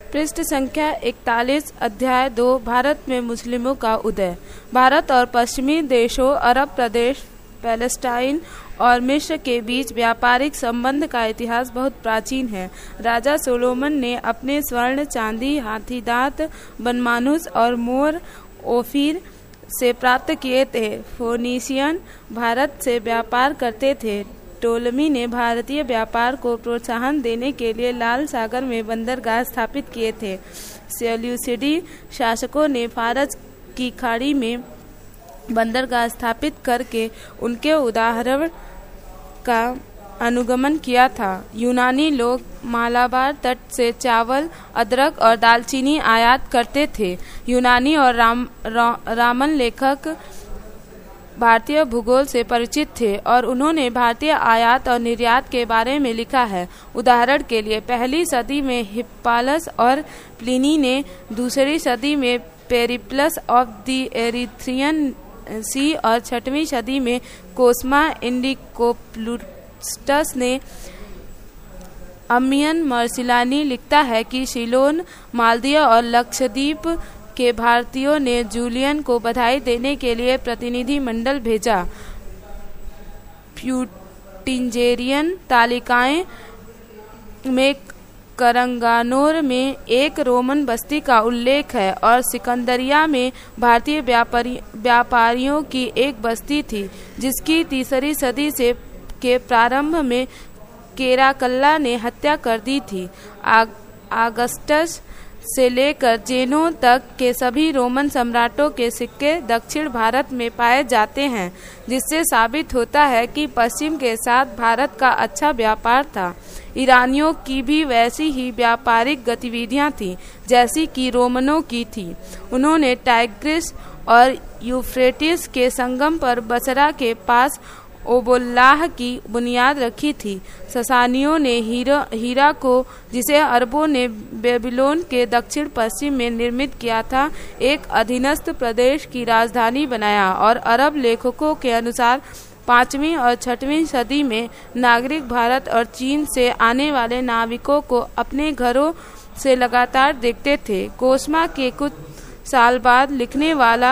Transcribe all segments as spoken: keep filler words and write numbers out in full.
पृष्ठ संख्या इकतालीस, अध्याय दो, भारत में मुस्लिमों का उदय। भारत और पश्चिमी देशों अरब प्रदेश, पैलेस्टाइन और मिस्र के बीच व्यापारिक संबंध का इतिहास बहुत प्राचीन है। राजा सोलोमन ने अपने स्वर्ण, चांदी, हाथी दांत, बनमानुस और मोर ओफीर से प्राप्त किए थे। फोनीशियन भारत से व्यापार करते थे। टोलमी ने भारतीय व्यापार को प्रोत्साहन देने के लिए लाल सागर में बंदरगाह स्थापित किए थे। सेल्यूसिडी शासकों ने फारस की खाड़ी में बंदरगाह स्थापित करके उनके उदाहरण का अनुगमन किया था। यूनानी लोग मालाबार तट से चावल, अदरक और दालचीनी आयात करते थे। यूनानी और राम, रा, रामन लेखक भारतीय भूगोल से परिचित थे और उन्होंने भारतीय आयात और निर्यात के बारे में लिखा है। उदाहरण के लिए पहली सदी में हिप्पालस और प्लिनी ने, दूसरी सदी में Periplus of the Erythraean Sea और छठवीं सदी में कोस्मा इंडिकोप्लुटस ने। अम्मियन मर्सिलानी लिखता है कि सिलोन, मालदीव और लक्षद्वीप के भारतीयों ने जूलियन को बधाई देने के लिए प्रतिनिधि मंडल भेजा। प्यूटिंजेरियन तालिकाएं में करंगानोर में एक रोमन बस्ती का उल्लेख है और सिकंदरिया में भारतीय व्यापारी व्यापारियों की एक बस्ती थी जिसकी तीसरी सदी से के प्रारंभ में केराकल्ला ने हत्या कर दी थी। आग, आगस्टस से लेकर जेनो तक के सभी रोमन सम्राटों के सिक्के दक्षिण भारत में पाए जाते हैं, जिससे साबित होता है कि पश्चिम के साथ भारत का अच्छा व्यापार था। ईरानियों की भी वैसी ही व्यापारिक गतिविधियां थीं जैसी कि रोमनों की थी। उन्होंने टाइग्रिस और यूफ्रेटिस के संगम पर बसरा के पास ओबोल्लाह की बुनियाद रखी थी। ससानियों ने हीरा हीरा को, जिसे अरबों ने बेबीलोन के दक्षिण पश्चिम में निर्मित किया था, एक अधीनस्थ प्रदेश की राजधानी बनाया और अरब लेखकों के अनुसार पांचवी और छठवीं सदी में नागरिक भारत और चीन से आने वाले नाविकों को अपने घरों से लगातार देखते थे। कोस्मा के कुछ साल बाद लिखने वाला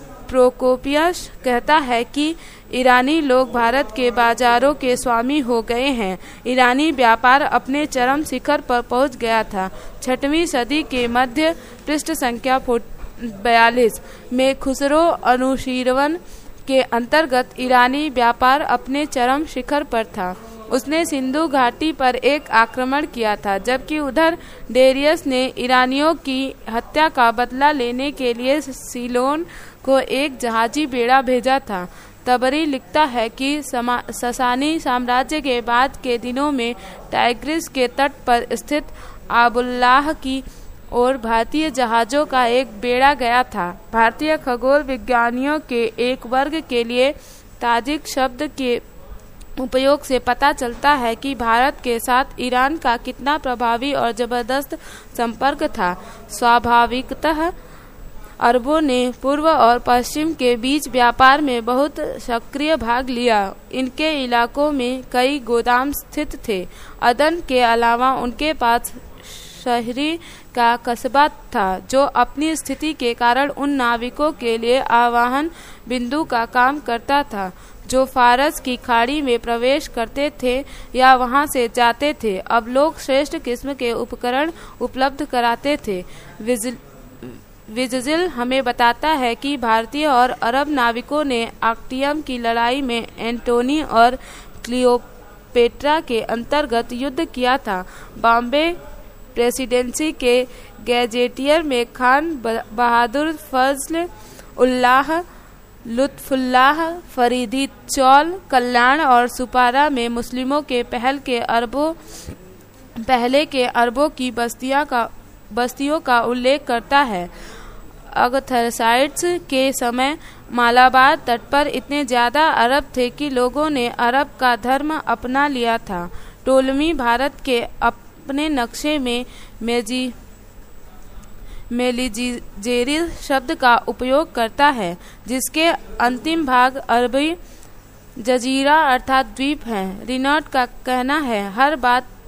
प्रोकोपियस कहता है कि ईरानी लोग भारत के बाजारों के स्वामी हो गए हैं। ईरानी व्यापार अपने चरम शिखर पर पहुंच गया था। छठवीं सदी के मध्य, पृष्ठ संख्या बयालीस में खुसरो अनुशीरवन के अंतर्गत ईरानी व्यापार अपने चरम शिखर पर था। उसने सिंधु घाटी पर एक आक्रमण किया था, जबकि उधर डेरियस ने ईरानियों की हत्या का बदला लेने के लिए सीलोन को एक जहाजी बेड़ा भेजा था। तबरी लिखता है कि ससानी साम्राज्य के बाद के दिनों में टाइग्रिस के तट पर स्थित आबुल्लाह की और भारतीय जहाजों का एक बेड़ा गया था। भारतीय खगोल विज्ञानियों के एक वर्ग के लिए ताजिक शब्द के उपयोग से पता चलता है कि भारत के साथ ईरान का कितना प्रभावी और जबरदस्त संपर्क था। स्वाभाविकतः अरबों ने पूर्व और पश्चिम के बीच व्यापार में बहुत सक्रिय भाग लिया। इनके इलाकों में कई गोदाम स्थित थे। अदन के अलावा उनके पास शहरी का कस्बा था जो अपनी स्थिति के कारण उन नाविकों के लिए आवाहन बिंदु का काम करता था जो फारस की खाड़ी में प्रवेश करते थे या वहां से जाते थे। अब लोग श्रेष्ठ किस्म के उपकरण उपलब्ध कराते थे। विजिल हमें बताता है कि भारतीय और अरब नाविकों ने आक्टियम की लड़ाई में एंटोनी और क्लियोपेट्रा के अंतर्गत युद्ध किया था। बॉम्बे प्रेसिडेंसी के गैजेटियर में खान बहादुर फजल उल्लाह, लुत्फुल्लाह फरीदी, चौल, कल्याण और सुपारा में मुस्लिमों के पहल के अरबों पहले के अरबों की बस्तियां का बस्तियों का उल्लेख करता है। अगथरसाइड्स के समय मालाबार तट पर इतने ज्यादा अरब थे कि लोगों ने अरब का धर्म अपना लिया था। टोलमी भारत के अपने नक्शे में मेजी मेलिजिजेरिल शब्द का उपयोग करता है, जिसके अंतिम भाग अरबी जजीरा अर्थात द्वीप है। रिनॉट का कहना है, हर बात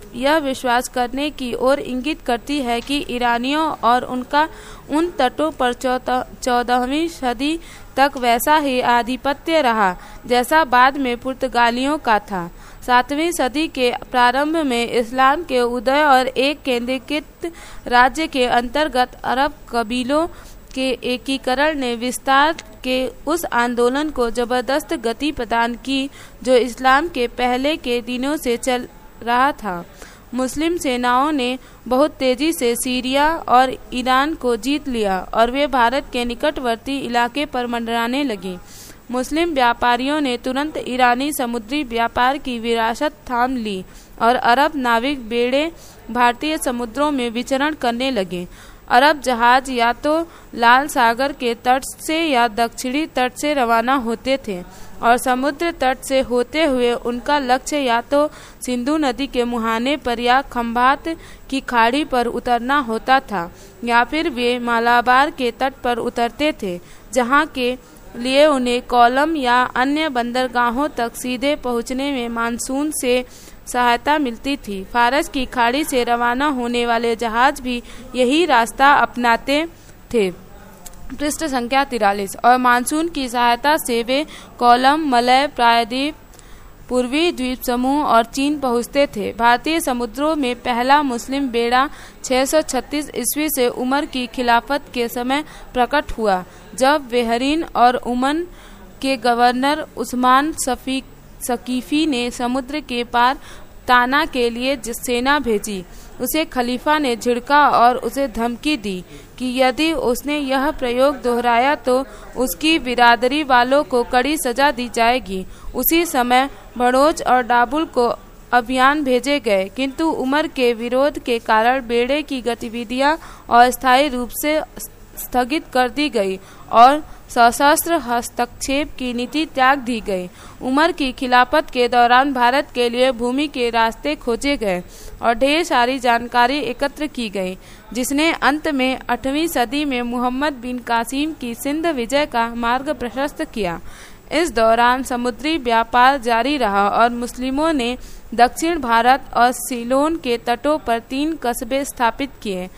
यह विश्वास करने की ओर इंगित करती है कि ईरानियों और उनका उन तटों पर चौदहवीं सदी तक वैसा ही आधिपत्य रहा जैसा बाद में पुर्तगालियों का था। सातवीं सदी के प्रारंभ में इस्लाम के उदय और एक केंद्रीकृत राज्य के अंतर्गत अरब कबीलों के एकीकरण ने विस्तार के उस आंदोलन को जबरदस्त गति प्रदान की जो इस्लाम के पहले के दिनों से चल रहा था। मुस्लिम सेनाओं ने बहुत तेजी से सीरिया और ईरान को जीत लिया और वे भारत के निकटवर्ती इलाके पर मंडराने लगी। मुस्लिम व्यापारियों ने तुरंत ईरानी समुद्री व्यापार की विरासत थाम ली और अरब नाविक बेड़े भारतीय समुद्रों में विचरण करने लगे। अरब जहाज या तो लाल सागर के तट से या दक्षिणी तट से रवाना होते थे और समुद्र तट से होते हुए उनका लक्ष्य या तो सिंधु नदी के मुहाने पर या खंभात की खाड़ी पर उतरना होता था या फिर वे मालाबार के तट पर उतरते थे, जहां के लिए उन्हें कोलम या अन्य बंदरगाहों तक सीधे पहुंचने में मानसून से सहायता मिलती थी। फारस की खाड़ी से रवाना होने वाले जहाज भी यही रास्ता अपनाते थे। पृष्ठ संख्या तिरालीस। और मानसून की सहायता से वे कोलम, मलय प्रायद्वीप, पूर्वी द्वीप समूह और चीन पहुंचते थे। भारतीय समुद्रों में पहला मुस्लिम बेड़ा छह सौ छत्तीस ईस्वी से उमर की खिलाफत के समय प्रकट हुआ, जब बेहरीन और उमन के गवर्नर उस्मान सफी सकीफी ने समुद्र के पार ताना के लिए सेना भेजी। उसे खलीफा ने झिड़का और उसे धमकी दी कि यदि उसने यह प्रयोग दोहराया तो उसकी बिरादरी वालों को कड़ी सजा दी जाएगी। उसी समय भड़ोच और डाबुल को अभियान भेजे गए, किंतु उमर के विरोध के कारण बेड़े की गतिविधियां अस्थायी रूप से स्थगित कर दी गई और सशस्त्र हस्तक्षेप की नीति त्याग दी गई। उमर की खिलाफत के दौरान भारत के लिए भूमि के रास्ते खोजे गए और ढेर सारी जानकारी एकत्र की गई, जिसने अंत में आठवीं सदी में मोहम्मद बिन कासिम की सिंध विजय का मार्ग प्रशस्त किया। इस दौरान समुद्री व्यापार जारी रहा और मुस्लिमों ने दक्षिण भारत और सीलोन के तटों पर तीन कस्बे स्थापित किए।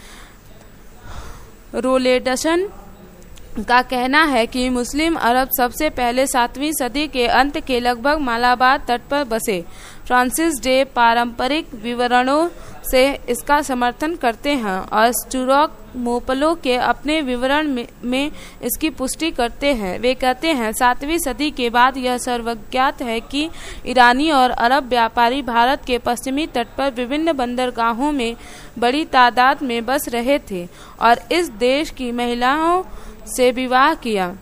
रोलेडसन का कहना है कि मुस्लिम अरब सबसे पहले सातवीं सदी के अंत के लगभग मालाबार तट पर बसे। फ्रांसिस डे पारंपरिक विवरणों से इसका समर्थन करते हैं और स्टुरॉक मोपलो के अपने विवरण में, में इसकी पुष्टि करते हैं। वे कहते हैं सातवीं सदी के बाद यह सर्वज्ञात है कि ईरानी और अरब व्यापारी भारत के पश्चिमी तट पर विभिन्न बंदरगाहों में बड़ी तादाद में बस रहे थे और इस देश की महिलाओं से विवाह किया।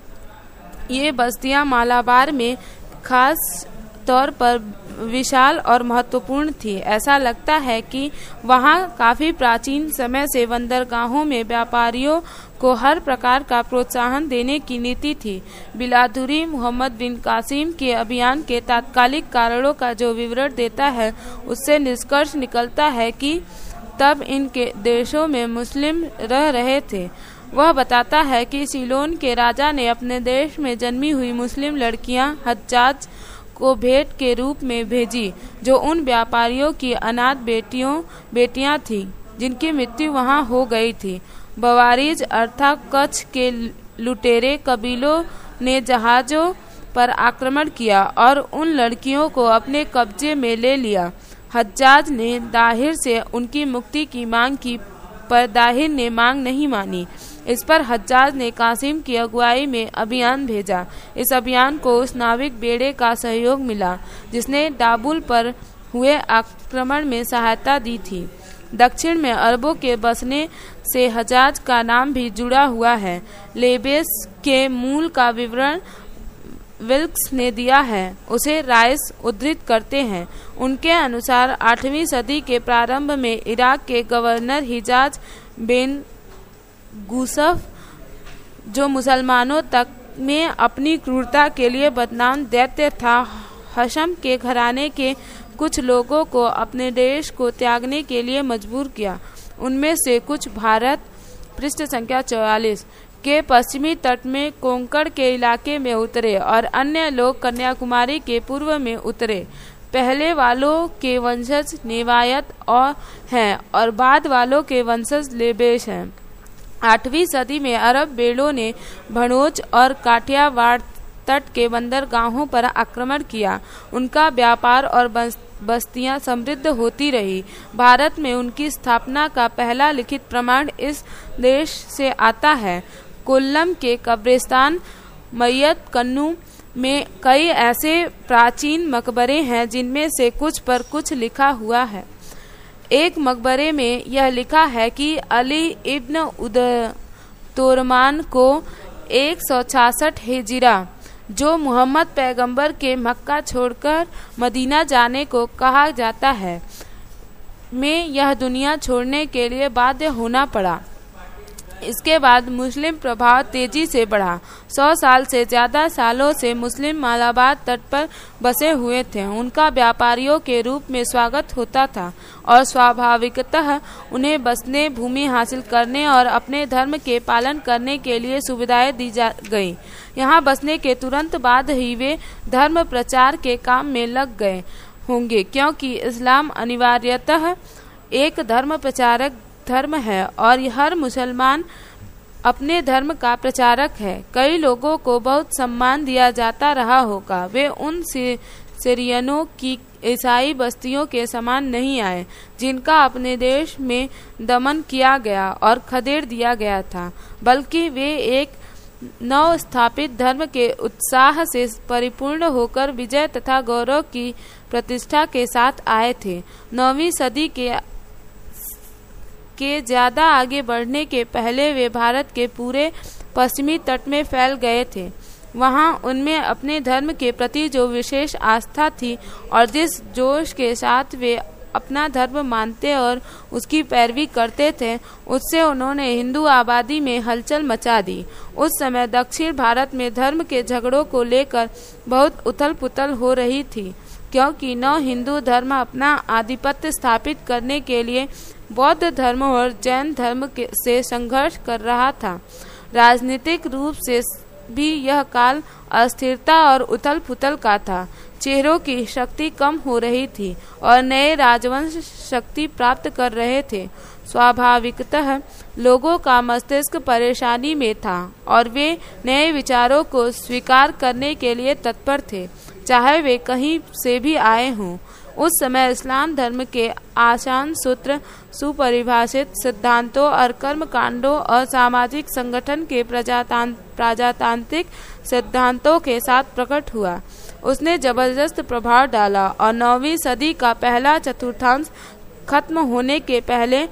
ये बस्तियां मालाबार में खास तौर पर विशाल और महत्वपूर्ण थी। ऐसा लगता है कि वहां काफी प्राचीन समय से बंदरगाहों में व्यापारियों को हर प्रकार का प्रोत्साहन देने की नीति थी। बिलादुरी मोहम्मद बिन कासिम के अभियान के तात्कालिक कारणों का जो विवरण देता है, उससे निष्कर्ष निकलता है कि तब इनके देशों में मुस्लिम रह रहे थे। वह बताता है कि सीलोन के राजा ने अपने देश में जन्मी हुई मुस्लिम लड़कियां हज्जाज को भेंट के रूप में भेजी, जो उन व्यापारियों की अनाथ बेटियों बेटियां थीं जिनकी मृत्यु वहां हो गई थी। बवारीज अर्थात कच्छ के लुटेरे कबीलों ने जहाजों पर आक्रमण किया और उन लड़कियों को अपने कब्जे में ले लिया। हज्जाज ने दाहिर से उनकी मुक्ति की मांग की, पर दाहिर ने मांग नहीं मानी। इस पर हज्जाज ने कासिम की अगुवाई में अभियान भेजा। इस अभियान को उस नाविक बेड़े का सहयोग मिला जिसने डाबुल पर हुए आक्रमण में सहायता दी थी। दक्षिण में अरबों के बसने से हज्जाज का नाम भी जुड़ा हुआ है। लेबेस के मूल का विवरण विल्क्स ने दिया है, उसे राइस उद्धृत करते हैं। उनके अनुसार आठवीं सदी के प्रारंभ में इराक के गवर्नर हिजाज बिन गुसफ, जो मुसलमानों तक में अपनी क्रूरता के लिए बदनाम दैत्य था, हशम के घराने के कुछ लोगों को अपने देश को त्यागने के लिए मजबूर किया। उनमें से कुछ भारत, पृष्ठ संख्या चौवालीस, के पश्चिमी तट में कोंकण के इलाके में उतरे और अन्य लोग कन्याकुमारी के पूर्व में उतरे। पहले वालों के वंशज नेवायत और हैं और बाद वालों के वंशज लेबेश हैं। आठवीं सदी में अरब बेड़ों ने भनोज और काठियावाड़ तट के बंदरगाहों पर आक्रमण किया। उनका व्यापार और बस्तियां समृद्ध होती रही। भारत में उनकी स्थापना का पहला लिखित प्रमाण इस देश से आता है। कोल्लम के कब्रिस्तान मैयत कन्नू में कई ऐसे प्राचीन मकबरे हैं जिनमें से कुछ पर कुछ लिखा हुआ है। एक मकबरे में यह लिखा है कि अली इब्न उद-तोरमान को एक सौ छियासठ हिजरा, जो मुहम्मद पैगंबर के मक्का छोड़कर मदीना जाने को कहा जाता है, में यह दुनिया छोड़ने के लिए बाध्य होना पड़ा। इसके बाद मुस्लिम प्रभाव तेजी से बढ़ा। सौ साल से ज्यादा सालों से मुस्लिम मालाबार तट पर बसे हुए थे। उनका व्यापारियों के रूप में स्वागत होता था और स्वाभाविकतः उन्हें बसने, भूमि हासिल करने और अपने धर्म के पालन करने के लिए सुविधाएं दी जा गई। यहाँ बसने के तुरंत बाद ही वे धर्म प्रचार के काम में लग गए होंगे, क्योंकि इस्लाम अनिवार्यतः एक धर्म प्रचारक धर्म है और हर मुसलमान अपने धर्म का प्रचारक है। कई लोगों को बहुत सम्मान दिया जाता रहा होगा। वे उन सीरियनों की ईसाई बस्तियों के समान नहीं आए जिनका अपने देश में दमन किया गया और खदेड़ दिया गया था, बल्कि वे एक नव स्थापित धर्म के उत्साह से परिपूर्ण होकर विजय तथा गौरव की प्रतिष्ठा के साथ आए थे। नौवीं सदी के के ज्यादा आगे बढ़ने के पहले वे भारत के पूरे पश्चिमी तट में फैल गए थे। वहां उनमें अपने धर्म के प्रति जो विशेष आस्था थी और जिस जोश के साथ वे अपना धर्म मानते और उसकी पैरवी करते थे, उससे उन्होंने हिंदू आबादी में हलचल मचा दी। उस समय दक्षिण भारत में धर्म के झगड़ों को लेकर बहुत उथल पुथल हो रही थी, क्योंकि नव हिंदू धर्म अपना आधिपत्य स्थापित करने के लिए बौद्ध धर्म और जैन धर्म के से संघर्ष कर रहा था। राजनीतिक रूप से भी यह काल अस्थिरता और उथल पुथल का था। चेहरों की शक्ति कम हो रही थी और नए राजवंश शक्ति प्राप्त कर रहे थे। स्वाभाविकतः लोगों का मस्तिष्क परेशानी में था और वे नए विचारों को स्वीकार करने के लिए तत्पर थे, चाहे वे कहीं से भी आए हों। उस समय इस्लाम धर्म के आसान सूत्र, सुपरिभाषित सिद्धांतों और कर्म कांडों और सामाजिक संगठन के प्रजातांत्रिक सिद्धांतों के साथ प्रकट हुआ। उसने जबरदस्त प्रभाव डाला और नौवीं सदी का पहला चतुर्थांश खत्म होने के पहले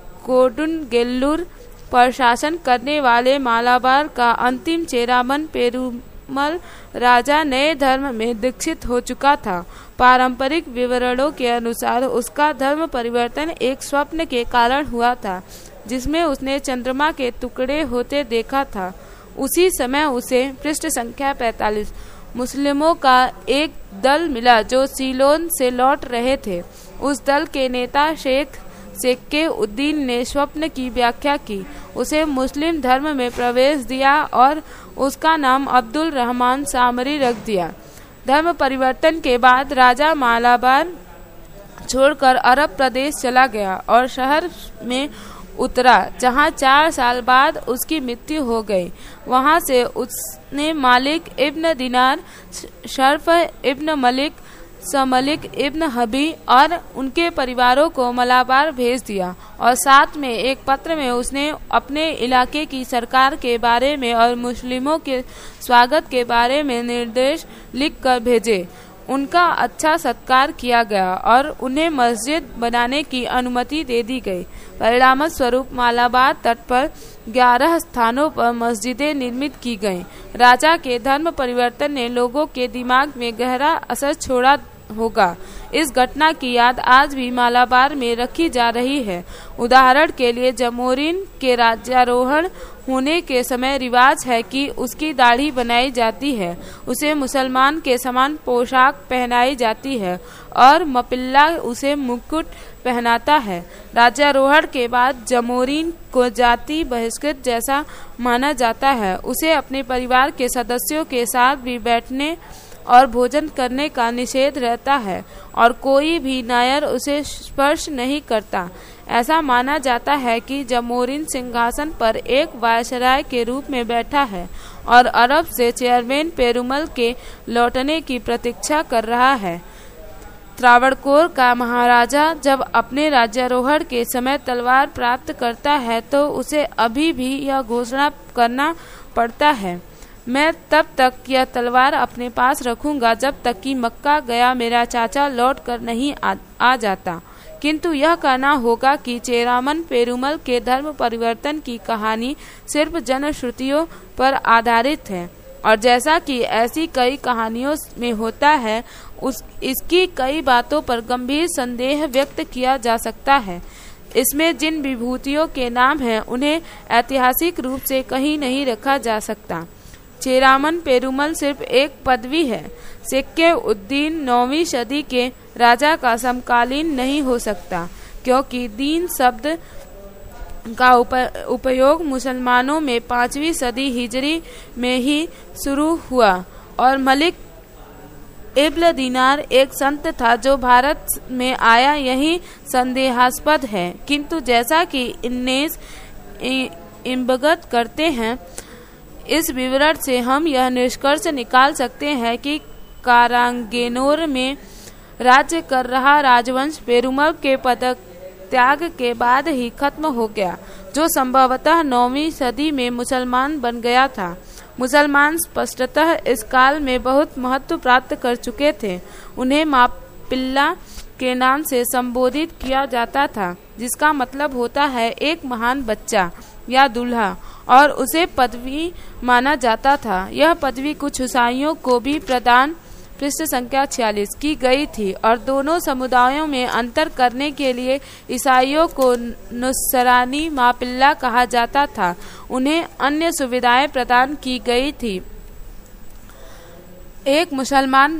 कोडुंगेल्लुर पर शासन करने वाले मालाबार का अंतिम चेरामन पेरुमल राजा नए धर्म में दीक्षित हो चुका था। पारंपरिक विवरणों के अनुसार उसका धर्म परिवर्तन एक स्वप्न के कारण हुआ था, जिसमें उसने चंद्रमा के टुकड़े होते देखा था। उसी समय उसे पृष्ठ संख्या पैंतालीस मुस्लिमों का एक दल मिला जो सीलोन से लौट रहे थे। उस दल के नेता शेख सेक्के उद्दीन ने स्वप्न की व्याख्या की, उसे मुस्लिम धर्म में प्रवेश दिया और उसका नाम अब्दुल रहमान सामरी रख दिया। धर्म परिवर्तन के बाद राजा मालाबार छोड़कर अरब प्रदेश चला गया और शहर में उतरा, जहां चार साल बाद उसकी मृत्यु हो गई। वहां से उसने मालिक इब्न दिनार, शर्फ इब्न मलिक, समलिक इब्न हबी और उनके परिवारों को मलाबार भेज दिया और साथ में एक पत्र में उसने अपने इलाके की सरकार के बारे में और मुस्लिमों के स्वागत के बारे में निर्देश लिख कर भेजे। उनका अच्छा सत्कार किया गया और उन्हें मस्जिद बनाने की अनुमति दे दी गई। परिणाम स्वरूप मालाबार तट पर ग्यारह स्थानों पर मस्जिदें निर्मित की गईं। राजा के धर्म परिवर्तन ने लोगों के दिमाग में गहरा असर छोड़ा होगा। इस घटना की याद आज भी मालाबार में रखी जा रही है। उदाहरण के लिए जमोरिन के राज्यारोहण होने के समय रिवाज है कि उसकी दाढ़ी बनाई जाती है, उसे मुसलमान के समान पोशाक पहनाई जाती है और मपिल्ला उसे मुकुट पहनाता है। राज्यारोहण के बाद जमोरिन को जाति बहिष्कृत जैसा माना जाता है। उसे अपने परिवार के सदस्यों के साथ भी बैठने और भोजन करने का निषेध रहता है और कोई भी नायर उसे स्पर्श नहीं करता। ऐसा माना जाता है कि जमोरिन सिंहासन पर एक वायसराय के रूप में बैठा है और अरब से चेयरमैन पेरुमल के लौटने की प्रतीक्षा कर रहा है। त्रावणकोर का महाराजा जब अपने राज्यारोहण के समय तलवार प्राप्त करता है तो उसे अभी भी यह घोषणा करना पड़ता है, मैं तब तक यह तलवार अपने पास रखूंगा जब तक कि मक्का गया मेरा चाचा लौट कर नहीं आ, आ जाता। किंतु यह कहना होगा कि चेरामन पेरुमल के धर्म परिवर्तन की कहानी सिर्फ जनश्रुतियों पर आधारित है और जैसा कि ऐसी कई कहानियों में होता है, उस इसकी कई बातों पर गंभीर संदेह व्यक्त किया जा सकता है। इसमें जिन विभूतियों के नाम हैं उन्हें ऐतिहासिक रूप से कहीं नहीं रखा जा सकता। चेरामन पेरुमल सिर्फ एक पदवी है। सिक्के उद्दीन नौवीं सदी के राजा का समकालीन नहीं हो सकता, क्योंकि दीन शब्द का उप, उपयोग मुसलमानों में पांचवी सदी हिजरी में ही शुरू हुआ और मलिक इब्न दीनार एक संत था जो भारत में आया, यही संदेहास्पद है। किंतु जैसा कि इन्नेस इम्बगत करते हैं, इस विवरण से हम यह निष्कर्ष निकाल सकते हैं कि कारांगेनोर में राज्य कर रहा राजवंश पेरुमल के पदक त्याग के बाद ही खत्म हो गया, जो संभवतः नौवीं सदी में मुसलमान बन गया था। मुसलमान स्पष्टतः इस काल में बहुत महत्व प्राप्त कर चुके थे। उन्हें मापिल्ला के नाम से संबोधित किया जाता था, जिसका मतलब होता है एक महान बच्चा या दूल्हा, और उसे पदवी माना जाता था। यह पदवी कुछ ईसाइयों को भी प्रदान पृष्ठ संख्या छियालीस की गई थी और दोनों समुदायों में अंतर करने के लिए ईसाइयों को नुसरानी मापिल्ला कहा जाता था। उन्हें अन्य सुविधाएं प्रदान की गई थी। एक मुसलमान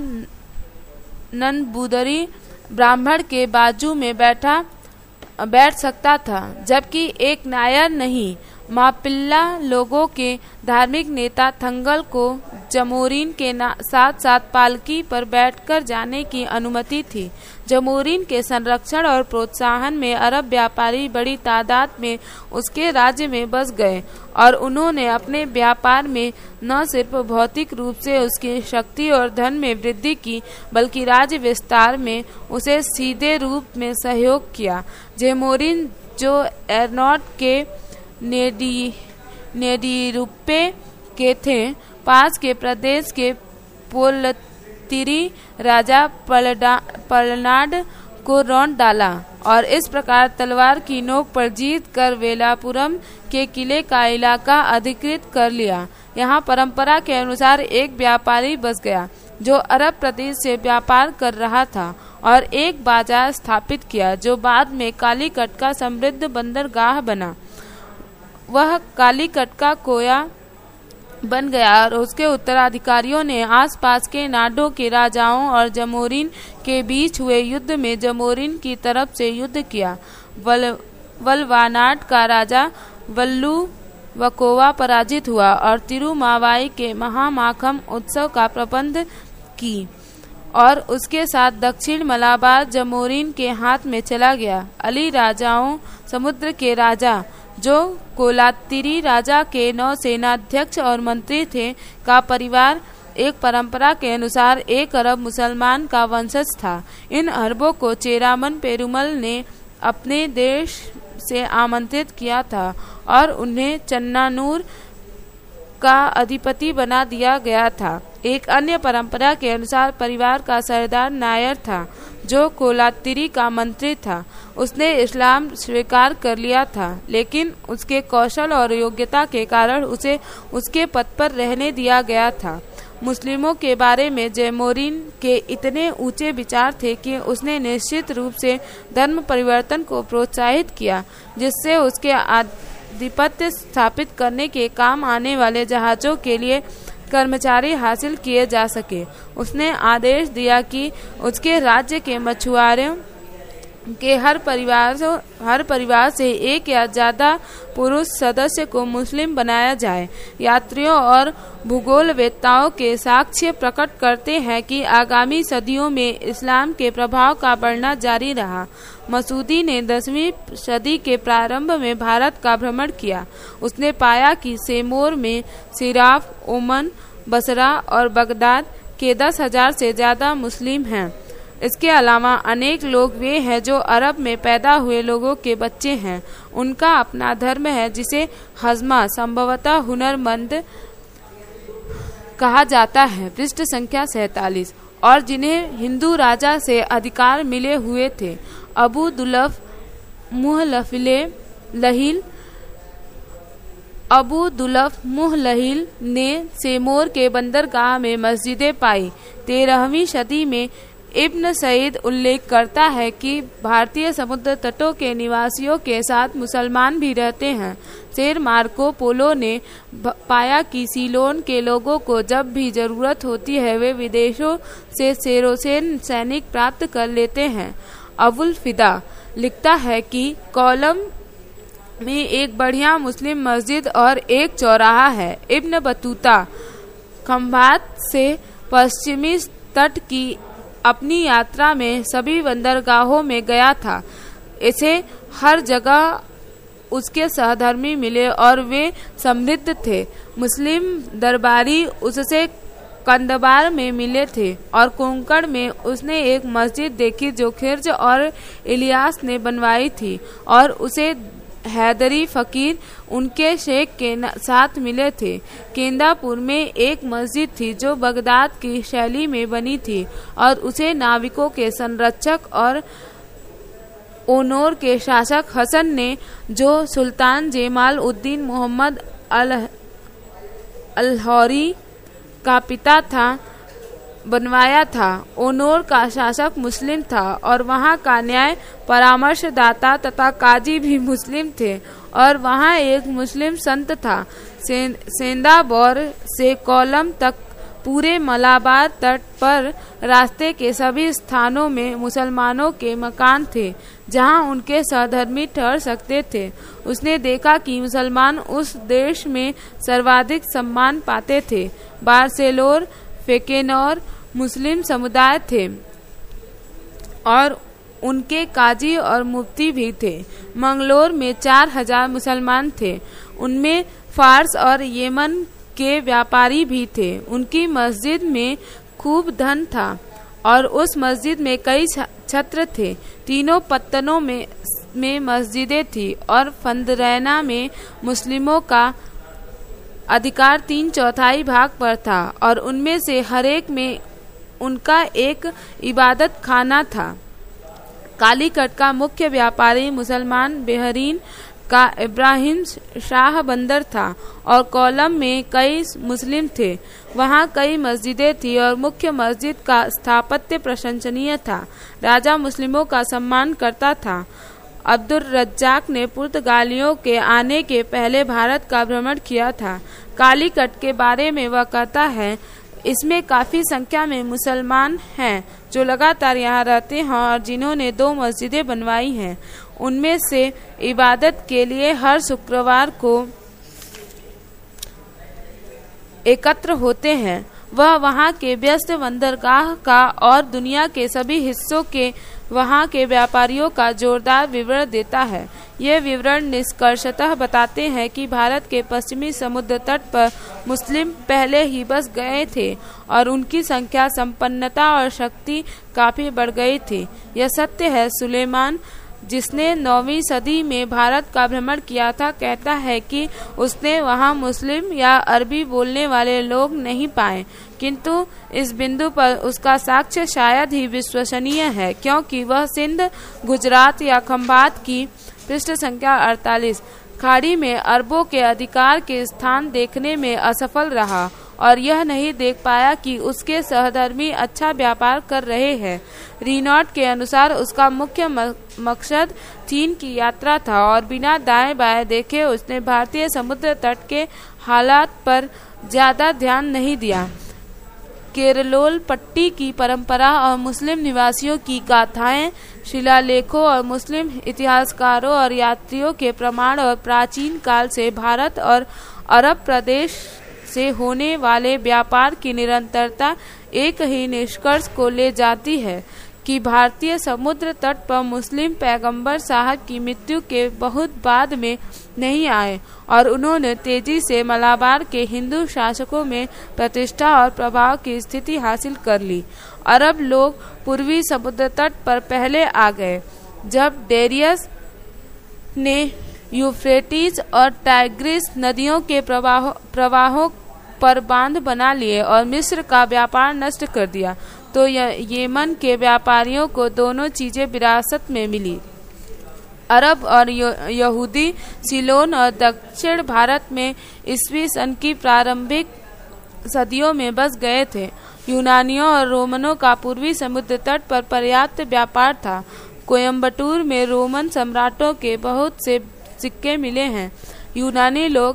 ननबुदरी ब्राह्मण के बाजू में बैठा बैठ सकता था, जबकि एक नायर नहीं। मापिल्ला लोगों के धार्मिक नेता थंगल को जमोरिन के साथ साथ पालकी पर बैठकर जाने की अनुमति थी। जमोरिन के संरक्षण और प्रोत्साहन में अरब व्यापारी बड़ी तादाद में उसके राज्य में बस गए और उन्होंने अपने व्यापार में न सिर्फ भौतिक रूप से उसकी शक्ति और धन में वृद्धि की, बल्कि राज्य विस्तार में उसे सीधे रूप में सहयोग किया। जमोरिन जो एर्नॉट के नेडी नेडीरुप्पे के थे, पास के प्रदेश के पोलतिरी राजा पलनाड को रौंद डाला और इस प्रकार तलवार की नोक पर जीत कर वेलापुरम के किले का इलाका अधिकृत कर लिया। यहाँ परंपरा के अनुसार एक व्यापारी बस गया जो अरब प्रदेश से व्यापार कर रहा था और एक बाजार स्थापित किया जो बाद में कालीकट का समृद्ध बंदरगाह बना। वह कालीकट का कोया बन गया और उसके उत्तराधिकारियों ने आसपास के नाडो के राजाओं और जमोरिन के बीच हुए युद्ध में जमोरिन की तरफ से युद्ध किया। वल वलवानाड का राजा वल्लू वकोवा पराजित हुआ और तिरुमावाई के महामाखम उत्सव का प्रबंध की और उसके साथ दक्षिण मलाबार जमोरिन के हाथ में चला गया। अली राजाओं समुद्र के राजा, जो कोलातिरी राजा के नौसेनाध्यक्ष और मंत्री थे, का परिवार एक परंपरा के अनुसार एक अरब मुसलमान का वंशज था। इन अरबों को चेरामन पेरुमल ने अपने देश से आमंत्रित किया था और उन्हें चन्नानूर का अधिपति बना दिया गया था। एक अन्य परंपरा के अनुसार परिवार का सरदार नायर था, जो कोलातिरी का मंत्री था। उसने इस्लाम स्वीकार कर लिया था, लेकिन उसके कौशल और योग्यता के कारण उसे उसके पद पर रहने दिया गया था। मुस्लिमों के बारे में जयमोरिन के इतने ऊंचे विचार थे कि उसने निश्चित रूप से धर्म परिवर्तन को प्रोत्साहित किया, जिससे उसके आधिपत्य स्थापित करने के काम आने वाले जहाजों के लिए कर्मचारी हासिल किए जा सके। उसने आदेश दिया कि उसके राज्य के मछुआरों के हर परिवार हर परिवार से एक या ज्यादा पुरुष सदस्य को मुस्लिम बनाया जाए। यात्रियों और भूगोलवेत्ताओं के साक्ष्य प्रकट करते हैं कि आगामी सदियों में इस्लाम के प्रभाव का बढ़ना जारी रहा। मसूदी ने दसवीं सदी के प्रारंभ में भारत का भ्रमण किया। उसने पाया कि सेमोर में सिराफ, ओमन, बसरा और बगदाद के दस हजार से ज्यादा मुस्लिम हैं। इसके अलावा अनेक लोग वे हैं जो अरब में पैदा हुए लोगों के बच्चे हैं। उनका अपना धर्म है जिसे हज़मा संभवतः हुनरमंद कहा जाता है, पृष्ठ संख्या सैतालीस, और जिन्हें हिंदू राजा से अधिकार मिले हुए थे। अबू दुलफ मुहलफिले लहील अबू दुलफ मुहलहिल ने सेमोर के बंदरगाह में मस्जिदें पाई। तेरहवीं सदी में इब्न सईद उल्लेख करता है कि भारतीय समुद्र तटों के निवासियों के साथ मुसलमान भी रहते हैं। शेर मार्को पोलो ने पाया कि सीलोन के लोगों को जब भी जरूरत होती है वे विदेशों से सेरोसेन सैनिक प्राप्त कर लेते हैं। अबुल फिदा लिखता है कि कोलम में एक बढ़िया मुस्लिम मस्जिद और एक चौराहा है। इब्न बतूता खंभात से पश्चिमी तट की अपनी यात्रा में सभी बंदरगाहों में गया था। इसे हर जगह उसके सहधर्मी मिले और वे समृद्ध थे। मुस्लिम दरबारी उससे कंदबार में मिले थे और कोंकण में उसने एक मस्जिद देखी जो खिर्ज और इलियास ने बनवाई थी, और उसे हैदरी फकीर उनके शेख के साथ मिले थे। केंदापुर में एक मस्जिद थी जो बगदाद की शैली में बनी थी और उसे नाविकों के संरक्षक और ओनोर के शासक हसन ने, जो सुल्तान जेमाल उद्दीन मोहम्मद अल अलहौरी का पिता था, बनवाया था। ओनोर का शासक मुस्लिम था और वहां का न्याय परामर्शदाता तथा काजी भी मुस्लिम थे, और वहां एक मुस्लिम संत था। से, सेंदाबौर से कोलम तक पूरे मलाबार तट पर रास्ते के सभी स्थानों में मुसलमानों के मकान थे जहां उनके सहधर्मी ठहर सकते थे। उसने देखा कि मुसलमान उस देश में सर्वाधिक सम्मान पाते थे। बार्सेलोर फेकेनौर मुस्लिम समुदाय थे और उनके काजी और मुफ्ती भी थे। मंगलोर में चार हजार मुसलमान थे, उनमें फारस और येमन के व्यापारी भी थे। उनकी मस्जिद में खूब धन था और उस मस्जिद में कई छत्र थे। तीनों पत्तनों में में मस्जिदें थी और फंदरैना में मुस्लिमों का अधिकार तीन चौथाई भाग पर था और उनमें से हरेक में उनका एक इबादत खाना था। कालीकट का मुख्य व्यापारी मुसलमान बेहरीन का इब्राहिम शाह बंदर था और कोलम में कई मुस्लिम थे। वहाँ कई मस्जिदें थी और मुख्य मस्जिद का स्थापत्य प्रशंसनीय था। राजा मुस्लिमों का सम्मान करता था। अब्दुल रज्जाक ने पुर्तगालियों के आने के पहले भारत का भ्रमण किया था। कालीकट के बारे में वह कहता है, इसमें काफी संख्या में मुसलमान हैं जो लगातार यहाँ रहते हैं और जिन्होंने दो मस्जिदें बनवाई हैं। उनमें से इबादत के लिए हर शुक्रवार को एकत्र होते हैं। वह वहाँ के व्यस्त बंदरगाह का और दुनिया के सभी हिस्सों के वहाँ के व्यापारियों का जोरदार विवरण देता है। ये विवरण निष्कर्षतः बताते हैं कि भारत के पश्चिमी समुद्र तट पर मुस्लिम पहले ही बस गए थे और उनकी संख्या, संपन्नता और शक्ति काफी बढ़ गई थी। यह सत्य है। सुलेमान, जिसने नौवीं सदी में भारत का भ्रमण किया था, कहता है कि उसने वहां मुस्लिम या अरबी बोलने वाले लोग नहीं पाए, किंतु इस बिंदु पर उसका साक्ष्य शायद ही विश्वसनीय है, क्योंकि वह सिंध, गुजरात या खंभात की पृष्ठ संख्या अड़तालीस खाड़ी में अरबों के अधिकार के स्थान देखने में असफल रहा और यह नहीं देख पाया कि उसके सहधर्मी अच्छा व्यापार कर रहे हैं। रीनॉट के अनुसार उसका मुख्य मकसद चीन की यात्रा था और बिना दाएं बाएं देखे उसने भारतीय समुद्र तट के हालात पर ज्यादा ध्यान नहीं दिया। केरलोल पट्टी की परंपरा और मुस्लिम निवासियों की गाथाएं, शिलालेखों और मुस्लिम इतिहासकारों और यात्रियों के प्रमाण और प्राचीन काल से भारत और अरब प्रदेश से होने वाले व्यापार की निरंतरता एक ही निष्कर्ष को ले जाती है कि भारतीय समुद्र तट पर मुस्लिम पैगंबर साहब की मृत्यु के बहुत बाद में नहीं आए और उन्होंने तेजी से मलाबार के हिंदू शासकों में प्रतिष्ठा और प्रभाव की स्थिति हासिल कर ली। अरब लोग पूर्वी समुद्र तट पर पहले आ गए। जब डेरियस ने यूफ्रेटिस और टाइग्रिस नदियों के प्रवाह प्रवाहों पर बांध बना लिए और मिस्र का व्यापार नष्ट कर दिया, तो येमन के व्यापारियों को दोनों चीजें विरासत में मिली। अरब और यहूदी सीलोन और दक्षिण भारत में ईस्वी सन की प्रारंभिक सदियों में बस गए थे। यूनानियों और रोमनों का पूर्वी समुद्र तट पर पर्याप्त व्यापार था। कोयम्बटूर में रोमन सम्राटों के बहुत से सिक्के मिले हैं। यूनानी लोग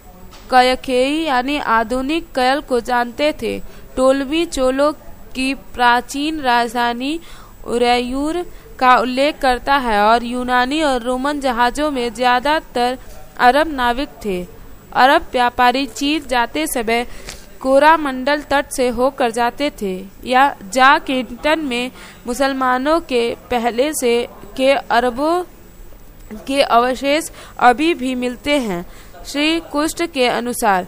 कयखेई यानी आधुनिक कयल को जानते थे। टोलमी चोलों की प्राचीन राजधानी उरैयूर का उल्लेख करता है और यूनानी और रोमन जहाजों में ज्यादातर अरब नाविक थे। अरब व्यापारी चीन जाते समय कोरामंडल तट से होकर जाते थे या जा केंटन में मुसलमानों के पहले से के अरबों के अवशेष अभी भी मिलते हैं। श्री कुष्ट के अनुसार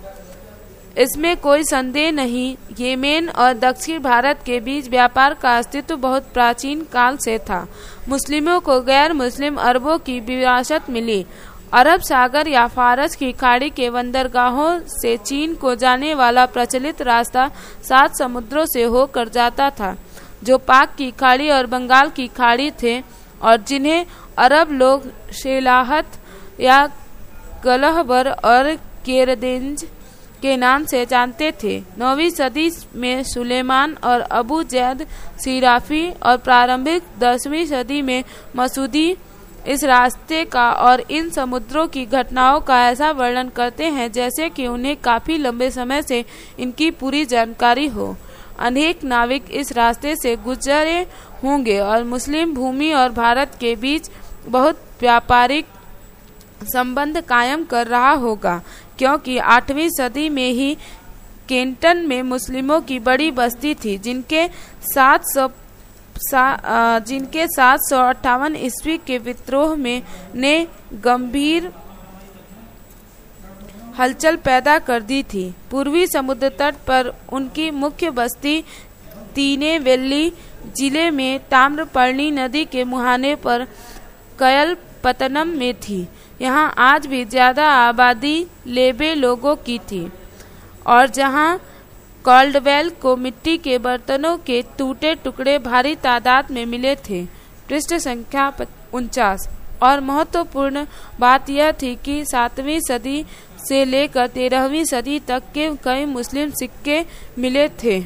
इसमें कोई संदेह नहीं, येमेन और दक्षिण भारत के बीच व्यापार का अस्तित्व बहुत प्राचीन काल से था। मुस्लिमों को गैर मुस्लिम अरबों की विरासत मिली। अरब सागर या फारस की खाड़ी के बंदरगाहों से चीन को जाने वाला प्रचलित रास्ता सात समुद्रों से होकर जाता था, जो पाक की खाड़ी और बंगाल की खाड़ी थे और जिन्हें अरब लोग शेलाहत या गलहबर और केरदेंज के नाम से जानते थे। नौवीं सदी में सुलेमान और अबू जैद सिराफी और प्रारंभिक दसवीं सदी में मसूदी इस रास्ते का और इन समुद्रों की घटनाओं का ऐसा वर्णन करते हैं जैसे कि उन्हें काफी लंबे समय से इनकी पूरी जानकारी हो। अनेक नाविक इस रास्ते से गुजरे होंगे और मुस्लिम भूमि और भारत के बीच बहुत व्यापारिक संबंध कायम कर रहा होगा, क्योंकि आठवीं सदी में ही केंटन में मुस्लिमों की बड़ी बस्ती थी, जिनके सात सौ सा, जिनके सात सौ अट्ठावन ईस्वी के विद्रोह में ने गंभीर हलचल पैदा कर दी थी। पूर्वी समुद्र तट पर उनकी मुख्य बस्ती तीने वेल्ली जिले में ताम्रपर्णी नदी के मुहाने पर कयल पतनम में थी। यहाँ आज भी ज्यादा आबादी लेबे लोगों की थी और जहाँ कॉल्डवेल को मिट्टी के बर्तनों के टूटे टुकड़े भारी तादाद में मिले थे। पृष्ठ संख्या उनचास। और महत्वपूर्ण बात यह थी कि सातवीं सदी से लेकर तेरहवीं सदी तक के कई मुस्लिम सिक्के मिले थे।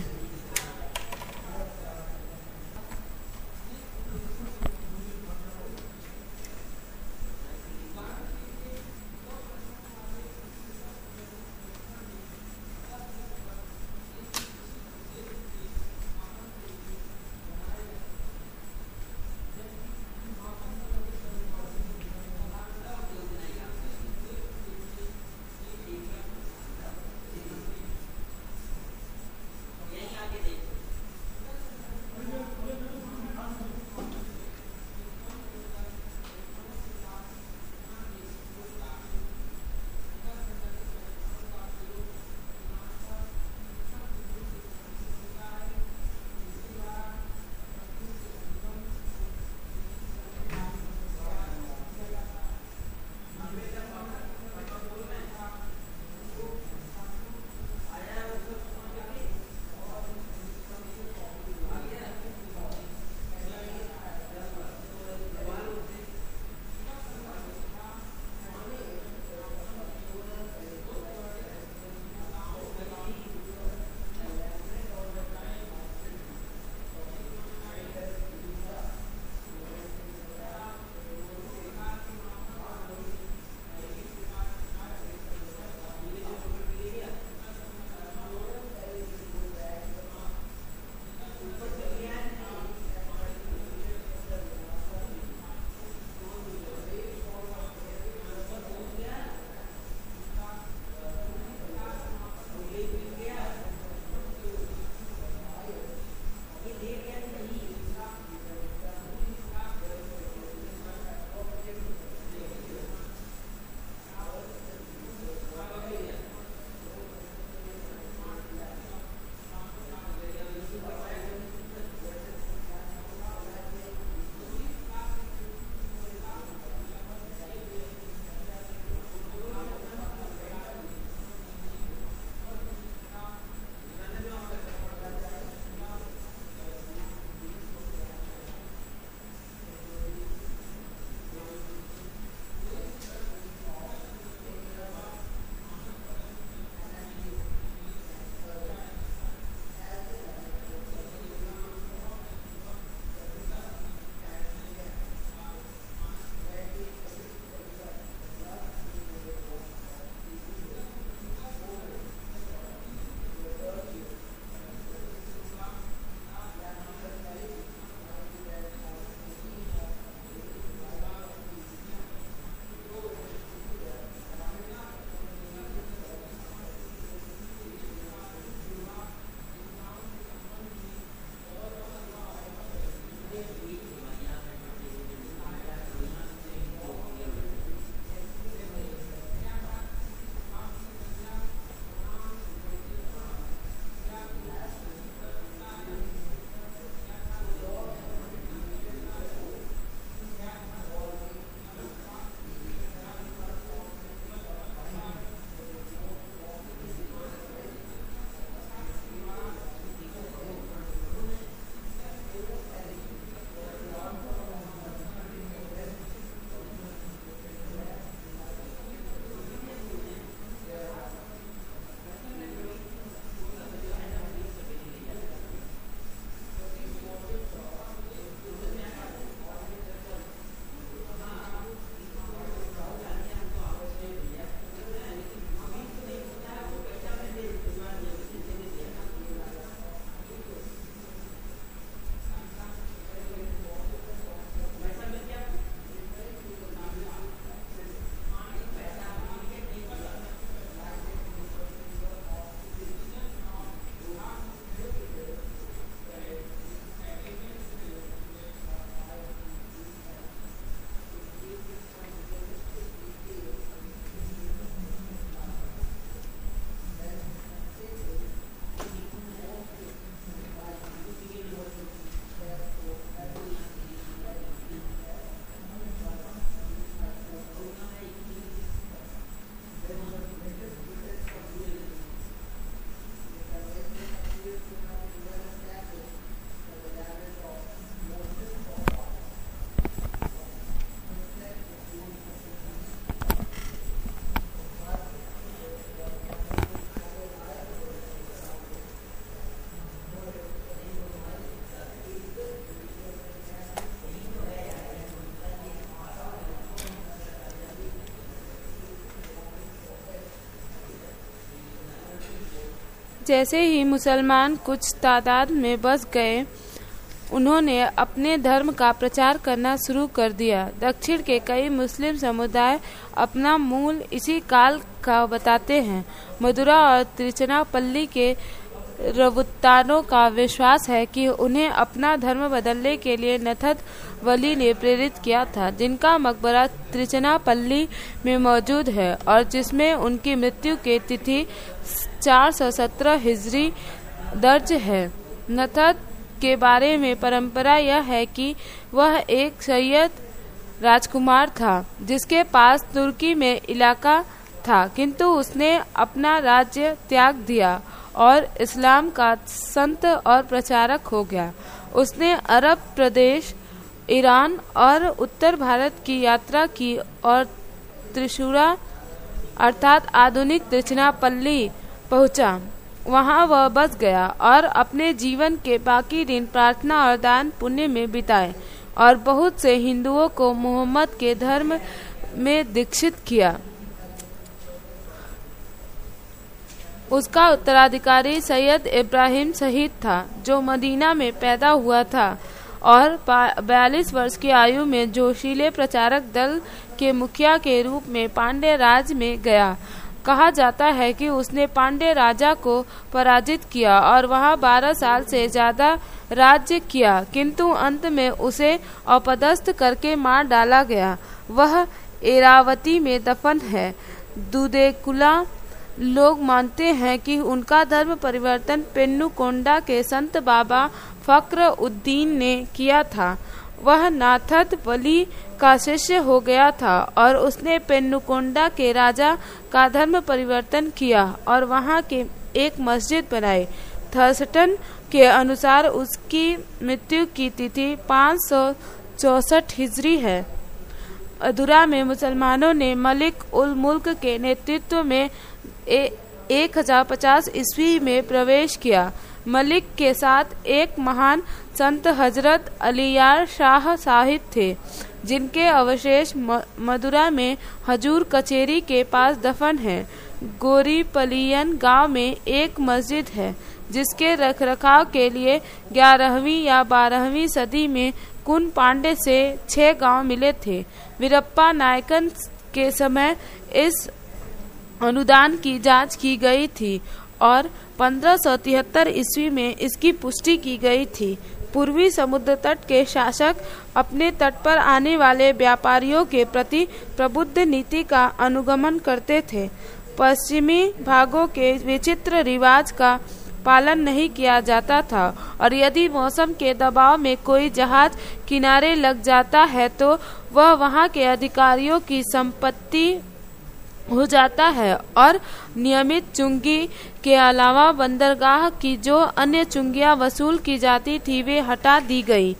जैसे ही मुसलमान कुछ तादाद में बस गए, उन्होंने अपने धर्म का प्रचार करना शुरू कर दिया। दक्षिण के कई मुस्लिम समुदाय अपना मूल इसी काल का बताते हैं। मदुरा और तिरुचिरापल्ली के रवुत्तानों का विश्वास है कि उन्हें अपना धर्म बदलने के लिए नथद वली ने प्रेरित किया था, जिनका मकबरा तिरुचिरापल्ली में मौजूद है और जिसमें उनकी मृत्यु की तिथि चार सौ सत्रह हिजरी दर्ज है। नथद के बारे में परंपरा यह है कि वह एक सैयद राजकुमार था जिसके पास तुर्की में इलाका था, किंतु उसने अपना राज्य त्याग दिया और इस्लाम का संत और प्रचारक हो गया। उसने अरब प्रदेश, ईरान और उत्तर भारत की यात्रा की और त्रिशूरा अर्थात आधुनिक तिरुचिरापल्ली पहुंचा। वहां वह बस गया और अपने जीवन के बाकी दिन प्रार्थना और दान पुण्य में बिताए और बहुत से हिंदुओं को मोहम्मद के धर्म में दीक्षित किया। उसका उत्तराधिकारी सैयद इब्राहिम शहीद था, जो मदीना में पैदा हुआ था और बयालीस वर्ष की आयु में जोशीले प्रचारक दल के मुखिया के रूप में पांड्य राज में गया। कहा जाता है कि उसने पांड्य राजा को पराजित किया और वहां बारह साल से ज्यादा राज्य किया, किंतु अंत में उसे अपदस्थ करके मार डाला गया। वह एरावती में दफन है। दुदेकुला लोग मानते हैं कि उनका धर्म परिवर्तन पेन्नुकोंडा के संत बाबा फक्र उद्दीन ने किया था। वह नाथद वली का शिष्य हो गया था और उसने पेन्नुकोंडा के राजा का धर्म परिवर्तन किया और वहां के एक मस्जिद बनाई। थर्स्टन के अनुसार उसकी मृत्यु की तिथि पाँच सौ चौसठ हिजरी है। अधूरा में मुसलमानों ने मलिक उल मुल्क के नेतृत्व में ए, एक हजार पचास ईस्वी में प्रवेश किया। मलिक के साथ एक महान संत हजरत अलियार शाह साहिब थे, जिनके अवशेष मदुरा में हजूर कचेरी के पास दफन है। गोरीपलियन गांव में एक मस्जिद है, जिसके रखरखाव के लिए ग्यारहवीं या बारहवीं सदी में कुन पांडे से छह गांव मिले थे। वीरप्पा नायकन के समय इस अनुदान की जांच की गई थी और पंद्रह सौ तिहत्तर ईस्वी में इसकी पुष्टि की गई थी। पूर्वी समुद्र तट के शासक अपने तट पर आने वाले व्यापारियों के प्रति प्रबुद्ध नीति का अनुगमन करते थे। पश्चिमी भागों के विचित्र रिवाज का पालन नहीं किया जाता था और यदि मौसम के दबाव में कोई जहाज किनारे लग जाता है तो वह वहां के अधिकारियों की संपत्ति हो जाता है और नियमित चुंगी के अलावा बंदरगाह की जो अन्य चुंगियां वसूल की जाती थी वे हटा दी गई।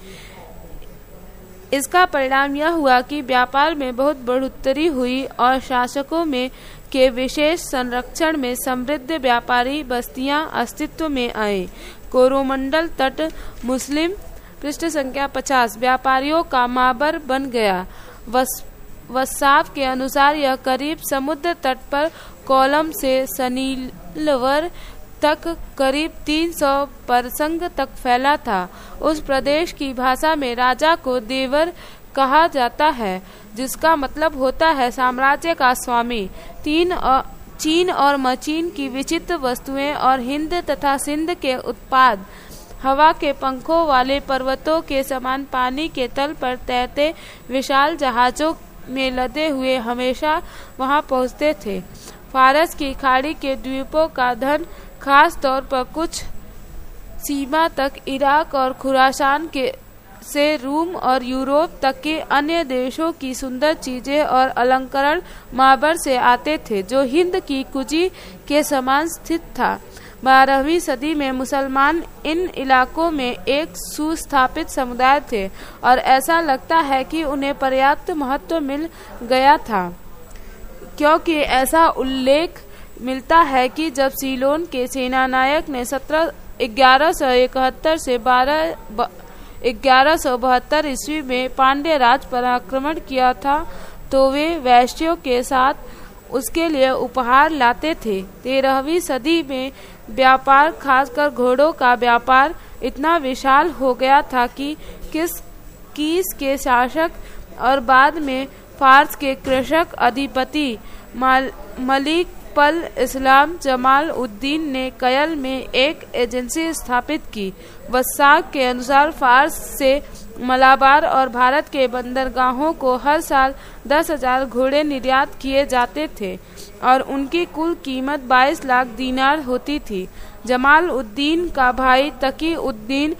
इसका परिणाम यह हुआ कि व्यापार में बहुत बढ़ोतरी हुई और शासकों में के विशेष संरक्षण में समृद्ध व्यापारी बस्तियां अस्तित्व में आए। कोरोमंडल तट मुस्लिम पृष्ठ संख्या पचास व्यापारियों का माबर बन गया। वस वसाफ के अनुसार यह करीब समुद्र तट पर कोलम से सनीलवर तक करीब तीन सौ परसंग तक फैला था। उस प्रदेश की भाषा में राजा को देवर कहा जाता है, जिसका मतलब होता है साम्राज्य का स्वामी। तीन और चीन और मचीन की विचित्र वस्तुएं और हिंद तथा सिंध के उत्पाद हवा के पंखों वाले पर्वतों के समान पानी के तल पर तैरते विशाल जहाजों में लदे हुए हमेशा वहां पहुंचते थे। फारस की खाड़ी के द्वीपों का धन खास तौर पर कुछ सीमा तक इराक और खुरासान के से रूम और यूरोप तक के अन्य देशों की सुंदर चीजें और अलंकरण माबर से आते थे, जो हिंद की कुजी के समान स्थित था। बारहवीं सदी में मुसलमान इन इलाकों में एक सुस्थापित समुदाय थे और ऐसा लगता है कि उन्हें पर्याप्त महत्व मिल गया था, क्योंकि ऐसा उल्लेख मिलता है कि जब सीलोन के सेनानायक ने सत्रह ग्यारह सौ इकहत्तर से बारह ग्यारह सौ बहत्तर ईस्वी में पांड्य राज पर आक्रमण किया था, तो वे वैश्यों के साथ उसके लिए उपहार लाते थे। तेरहवीं सदी में व्यापार, खासकर घोड़ों का व्यापार, इतना विशाल हो गया था कि किस कीस के शासक और बाद में फारस के कृषक अधिपति मलिक पल इस्लाम जमाल उद्दीन ने कयल में एक एजेंसी स्थापित की। वसाक के अनुसार फारस से मलाबार और भारत के बंदरगाहों को हर साल दस हजार घोड़े निर्यात किए जाते थे और उनकी कुल कीमत बाईस लाख दीनार होती थी। जमाल उद्दीन का भाई Taqi Uddin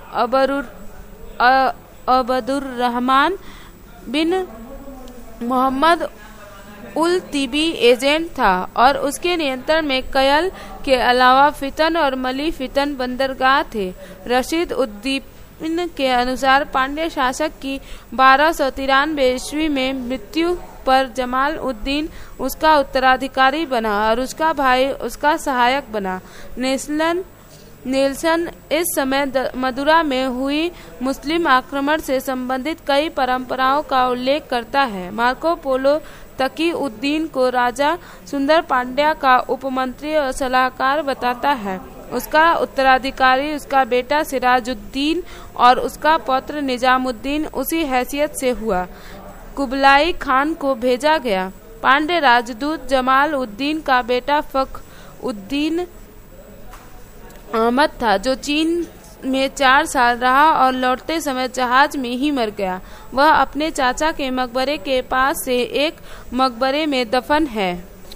Abdurrahman bin Mohammed ul Tibi agent था और उसके नियंत्रण में कयल के अलावा फितन और मली फितन बंदरगाह थे। रशीद उद्दीन के अनुसार पांड्य शासक की बारह सौ तिरानवे ईस्वी में मृत्यु पर जमाल उद्दीन उसका उत्तराधिकारी बना और उसका भाई उसका सहायक बना। नेल्सन नेल्सन इस समय मदुरा में हुई मुस्लिम आक्रमण से संबंधित कई परंपराओं का उल्लेख करता है। मार्को पोलो तकी उद्दीन को राजा सुंदर पांड्या का उपमंत्री और सलाहकार बताता है। उसका उत्तराधिकारी उसका बेटा सिराजुद्दीन और उसका पौत्र निजामुद्दीन उसी हैसियत से हुआ। कुबलाई खान को भेजा गया। पांड्य राजदूत जमाल उद्दीन का बेटा फख उद्दीन अहमद था, जो चीन में चार साल रहा और लौटते समय जहाज में ही मर गया। वह अपने चाचा के मकबरे के पास से एक मकबरे में दफन है।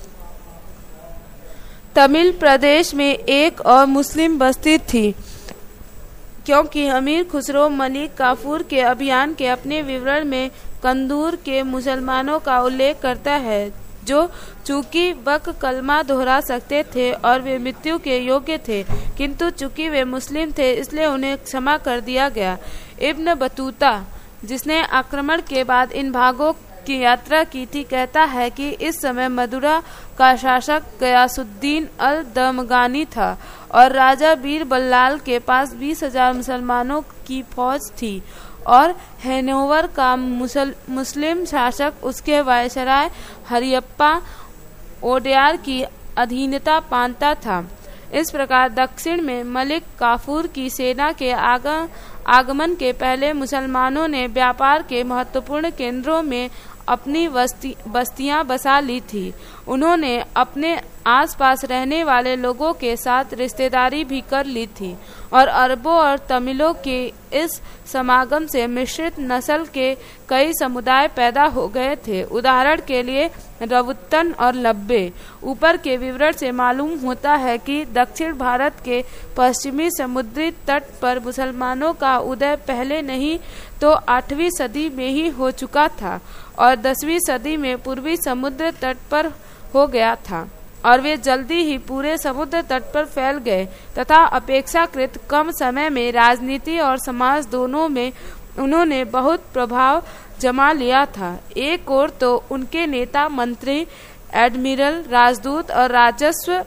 तमिल प्रदेश में एक और मुस्लिम बस्ती थी, क्योंकि अमीर खुसरो मलिक काफूर के अभियान के अपने विवरण में कंदूर के मुसलमानों का उल्लेख करता है, जो चूंकि वक कलमा दोहरा सकते थे और वे मृत्यु के योग्य थे, किंतु चूंकि वे मुस्लिम थे इसलिए उन्हें क्षमा कर दिया गया। इब्न बतूता, जिसने आक्रमण के बाद इन भागों की यात्रा की थी, कहता है कि इस समय मदुरा का शासक गयासुद्दीन अल दमगानी था और राजा बीर बल्लाल के पास बीस हजार मुसलमानों की फौज थी और हैनोवर का मुसल, मुस्लिम शासक उसके वायसराय हरियप्पा ओडेयार की अधीनता मानता था। इस प्रकार दक्षिण में मलिक काफूर की सेना के आगम, आगमन के पहले मुसलमानों ने व्यापार के महत्वपूर्ण केंद्रों में अपनी बस्ती बस्तियां बसा ली थी। उन्होंने अपने आसपास रहने वाले लोगों के साथ रिश्तेदारी भी कर ली थी और अरबों और तमिलों के इस समागम से मिश्रित नस्ल के कई समुदाय पैदा हो गए थे। उदाहरण के लिए रवुत्तन और लब्बे। ऊपर के विवरण से मालूम होता है कि दक्षिण भारत के पश्चिमी समुद्री तट पर मुसलमानों का उदय पहले नहीं तो आठवीं सदी में ही हो चुका था और दसवीं सदी में पूर्वी समुद्र तट पर हो गया था और वे जल्दी ही पूरे समुद्र तट पर फैल गए तथा अपेक्षाकृत कम समय में राजनीति और समाज दोनों में उन्होंने बहुत प्रभाव जमा लिया था। एक ओर तो उनके नेता, मंत्री, एडमिरल, राजदूत और राजस्व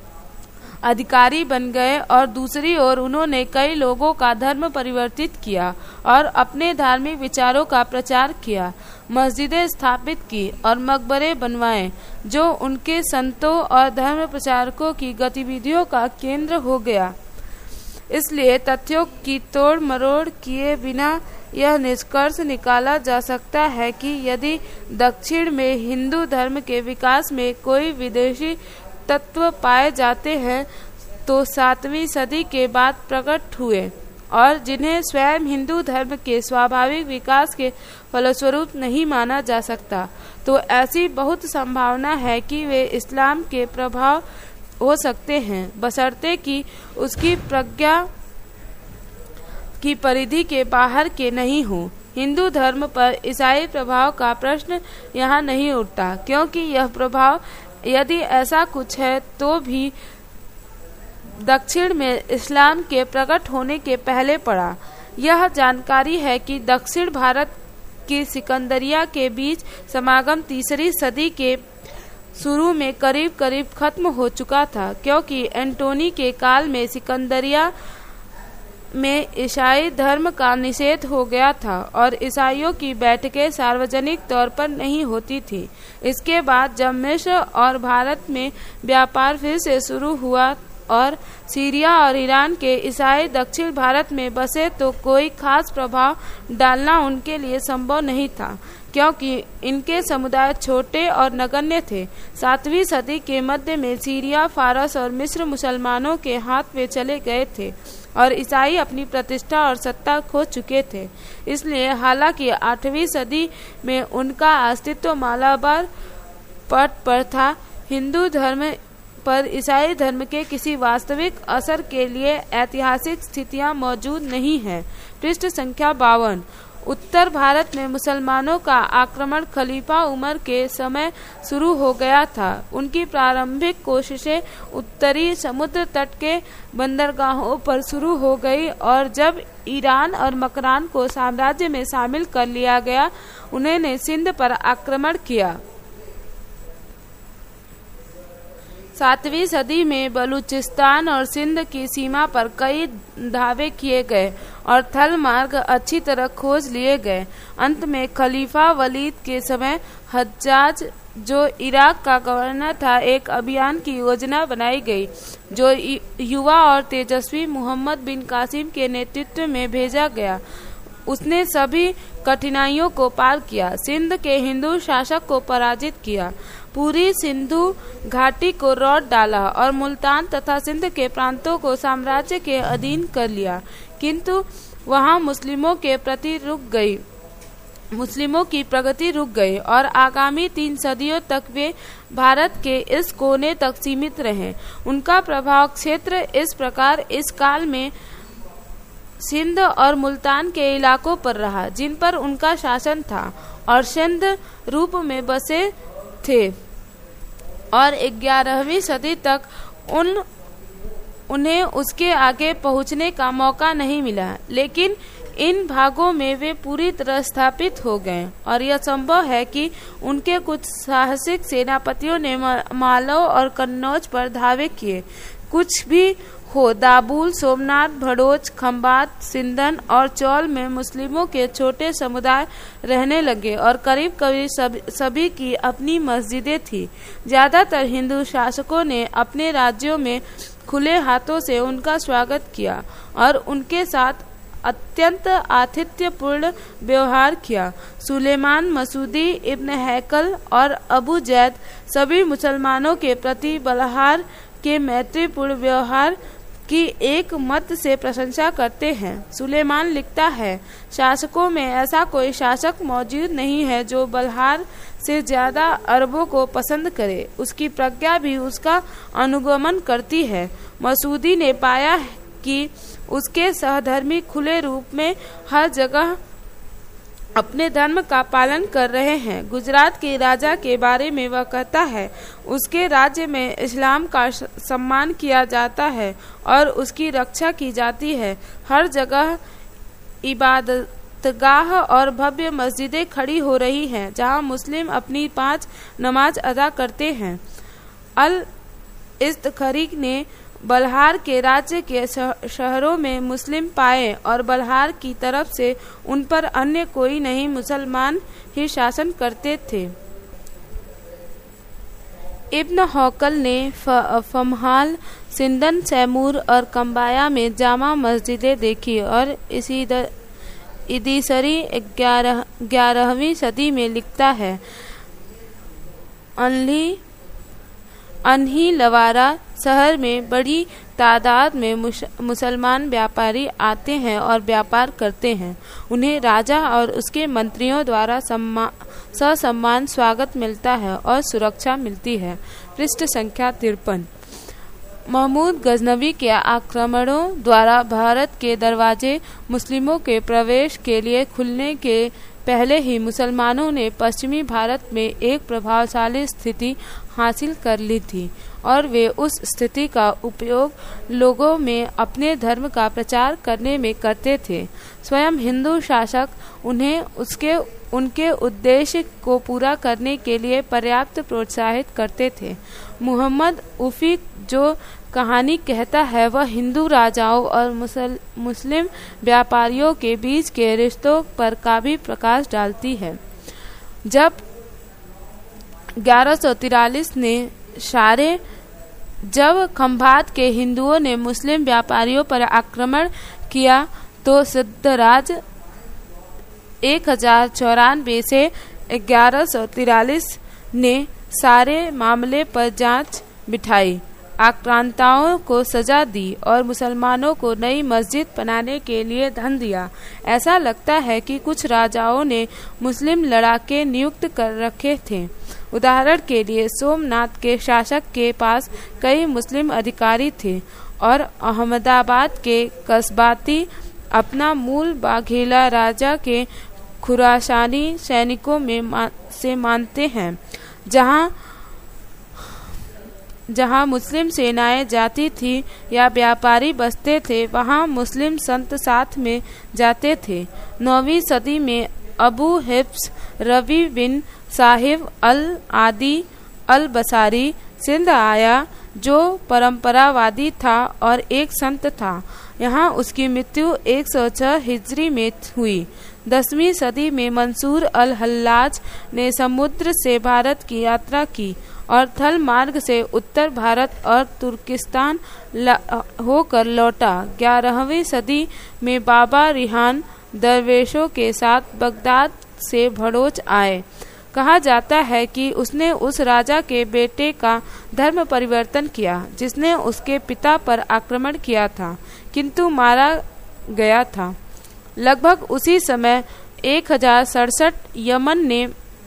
अधिकारी बन गए और दूसरी ओर उन्होंने कई लोगों का धर्म परिवर्तित किया और अपने धार्मिक विचारों का प्रचार किया, मस्जिदें स्थापित की और मकबरे बनवाए, जो उनके संतों और धर्म प्रचारकों की गतिविधियों का केंद्र हो गया। इसलिए तथ्यों की तोड़ मरोड़ किए बिना यह निष्कर्ष निकाला जा सकता है कि यदि दक्षिण में हिंदू धर्म के विकास में कोई विदेशी तत्व पाए जाते हैं तो सातवीं सदी के बाद प्रकट हुए और जिन्हें स्वयं हिंदू धर्म के स्वाभाविक विकास के फलस्वरूप नहीं माना जा सकता, तो ऐसी बहुत संभावना है कि वे इस्लाम के प्रभाव हो सकते हैं, बशर्ते कि उसकी प्रज्ञा की परिधि के बाहर के नहीं हो। हिंदू धर्म पर ईसाई प्रभाव का प्रश्न यहाँ नहीं उठता, क्योंकि यह प्रभाव, यदि ऐसा कुछ है, तो भी दक्षिण में इस्लाम के प्रकट होने के पहले पड़ा। यह जानकारी है कि दक्षिण भारत की सिकंदरिया के बीच समागम तीसरी सदी के शुरू में करीब करीब खत्म हो चुका था, क्योंकि एंटोनी के काल में सिकंदरिया में ईसाई धर्म का निषेध हो गया था और ईसाइयों की बैठकें सार्वजनिक तौर पर नहीं होती थी। इसके बाद जब मिस्र और भारत में व्यापार फिर से शुरू हुआ और सीरिया और ईरान के ईसाई दक्षिण भारत में बसे तो कोई खास प्रभाव डालना उनके लिए संभव नहीं था, क्योंकि इनके समुदाय छोटे और नगण्य थे। सातवीं सदी के मध्य में सीरिया, फारस और मिस्र मुसलमानों के हाथ में चले गए थे और ईसाई अपनी प्रतिष्ठा और सत्ता खो चुके थे। इसलिए हालांकि आठवीं सदी में उनका अस्तित्व मालाबार पट पर था, हिंदू धर्म पर ईसाई धर्म के किसी वास्तविक असर के लिए ऐतिहासिक स्थितियां मौजूद नहीं हैं। पृष्ठ संख्या बावन। उत्तर भारत में मुसलमानों का आक्रमण खलीफा उमर के समय शुरू हो गया था। उनकी प्रारंभिक कोशिशें उत्तरी समुद्र तट के बंदरगाहों पर शुरू हो गई और जब ईरान और मकरान को साम्राज्य में शामिल कर लिया गया, उन्होंने सिंध पर आक्रमण किया। सातवीं सदी में बलूचिस्तान और सिंध की सीमा पर कई धावे किए गए और थल मार्ग अच्छी तरह खोज लिए गए। अंत में खलीफा वलीद के समय हज्जाज, जो इराक का गवर्नर था, एक अभियान की योजना बनाई गई जो युवा और तेजस्वी मोहम्मद बिन कासिम के नेतृत्व में भेजा गया। उसने सभी कठिनाइयों को पार किया, सिंध के हिंदू शासक को पराजित किया, पूरी सिंधु घाटी को रौंद डाला और मुल्तान तथा सिंध के प्रांतों को साम्राज्य के अधीन कर लिया। किंतु वहां मुस्लिमों के प्रति रुक गई मुस्लिमों की प्रगति रुक गई और आगामी तीन सदियों तक वे भारत के इस कोने तक सीमित रहे। उनका प्रभाव क्षेत्र इस प्रकार इस काल में सिंध और मुल्तान के इलाकों पर रहा जिन पर उनका शासन था और सिंध रूप में बसे थे और ग्यारहवीं सदी तक उन उन्हें उसके आगे पहुंचने का मौका नहीं मिला, लेकिन इन भागों में वे पूरी तरह स्थापित हो गए और यह संभव है कि उनके कुछ साहसिक सेनापतियों ने मालव और कन्नौज पर धावे किए। कुछ भी हो, दाबुल, सोमनाथ, भड़ोच, खंबात, सिंधन और चौल में मुस्लिमों के छोटे समुदाय रहने लगे और करीब करीब सब, सभी की अपनी मस्जिदें थी। ज्यादातर हिंदू शासकों ने अपने राज्यों में खुले हाथों से उनका स्वागत किया और उनके साथ अत्यंत आतिथ्यपूर्ण व्यवहार किया। सुलेमान मसूदी, इब्न हैकल और अबू जैद सभी मुसलमानों के प्रति बलहार के मैत्रीपूर्ण व्यवहार की एक मत से प्रशंसा करते हैं। सुलेमान लिखता है, शासकों में ऐसा कोई शासक मौजूद नहीं है जो बलहार से ज्यादा अरबों को पसंद करे। उसकी प्रज्ञा भी उसका अनुगमन करती है। मसूदी ने पाया कि उसके सहधर्मी खुले रूप में हर जगह अपने धर्म का पालन कर रहे हैं। गुजरात के राजा के बारे में वह कहता है, उसके राज्य में इस्लाम का सम्मान किया जाता है और उसकी रक्षा की जाती है। हर जगह इबादतगाह और भव्य मस्जिदें खड़ी हो रही हैं जहां मुस्लिम अपनी पांच नमाज अदा करते हैं। अल इस्तखरीक ने बलहार के राज्य के शहरों में मुस्लिम पाए और बलहार की तरफ से उन पर अन्य कोई नहीं, मुसलमान ही शासन करते थे। इब्न हौकल ने फमहाल, सिंदन, सैमूर और कंबाया में जामा मस्जिदें देखी और इसी इदीसरी ग्यारह ग्यारहवीं सदी में लिखता है, अनली अनही लवारा शहर में बड़ी तादाद में मुसलमान व्यापारी आते हैं और व्यापार करते हैं। उन्हें राजा और उसके मंत्रियों द्वारा ससम्मान स्वागत मिलता है और सुरक्षा मिलती है। पृष्ठ संख्या तिरपन। महमूद गजनवी के आक्रमणों द्वारा भारत के दरवाजे मुस्लिमों के प्रवेश के लिए खुलने के पहले ही मुसलमानों ने पश्चिमी भारत में एक प्रभावशाली स्थिति हासिल कर ली थी और वे उस स्थिति का उपयोग लोगों में अपने धर्म का प्रचार करने में करते थे। स्वयं हिंदू शासक उन्हें उसके उनके उद्देश्य को पूरा करने के लिए पर्याप्त प्रोत्साहित करते थे। मुहम्मद उफी जो कहानी कहता है वह हिंदू राजाओं और मुसल, मुस्लिम व्यापारियों के बीच के रिश्तों पर काफी प्रकाश डालती है। जब ग्यारह सौ तिरालीस ने सारे जब खंभात के हिंदुओं ने मुस्लिम व्यापारियों पर आक्रमण किया तो सिद्धराज एक हजार चौरानवे से ग्यारह सौ तिरालीस ने सारे मामले पर जांच बिठाई, आक्रांताओं को सजा दी और मुसलमानों को नई मस्जिद बनाने के लिए धन दिया। ऐसा लगता है कि कुछ राजाओं ने मुस्लिम लड़ाके नियुक्त कर रखे थे। उदाहरण के लिए सोमनाथ के शासक के पास कई मुस्लिम अधिकारी थे और अहमदाबाद के कस्बाती अपना मूल बाघेला राजा के खुरासानी सैनिकों में मा, से मानते हैं। जहां जहां मुस्लिम सेनाएं जाती थी या व्यापारी बसते थे वहां मुस्लिम संत साथ में जाते थे। नौवीं सदी में अबू हिफ्स रवि बिन साहिब अल आदि अल बसारी सिंध आया, जो परंपरावादी था और एक संत था। यहाँ उसकी मृत्यु एक सौ छह हिजरी में हुई। दसवीं सदी में मंसूर अल हल्लाज ने समुद्र से भारत की यात्रा की और थल मार्ग से उत्तर भारत और तुर्किस्तान होकर लौटा। ग्यारहवीं सदी में बाबा रिहान दरवेशों के साथ बगदाद से भड़ोच आए। कहा जाता है कि उसने उस राजा के बेटे का धर्म परिवर्तन किया जिसने उसके पिता पर आक्रमण किया था, किंतु मारा गया था। लगभग उसी समय एक हजार सड़सठ यमन ने